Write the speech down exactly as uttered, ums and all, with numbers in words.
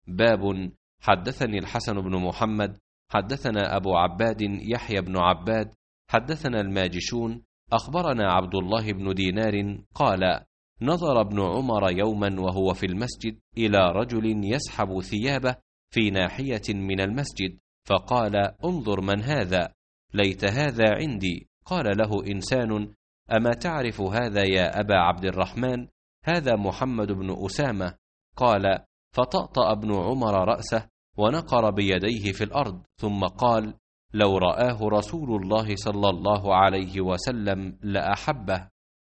باب. حدثني الحسن بن محمد حدثنا أبو عباد يحيى بن عباد حدثنا الماجشون أخبرنا عبد الله بن دينار قال: نظر ابن عمر يوما وهو في المسجد إلى رجل يسحب ثيابه في ناحية من المسجد، فقال: انظر من هذا، ليت هذا عندي. قال له إنسان: أما تعرف هذا يا أبا عبد الرحمن؟ هذا محمد بن أسامة. قال: فطأطأ ابن عمر رأسه ونقر بيديه في الأرض، ثم قال: لو رآه رسول الله صلى الله عليه وسلم لأحبه.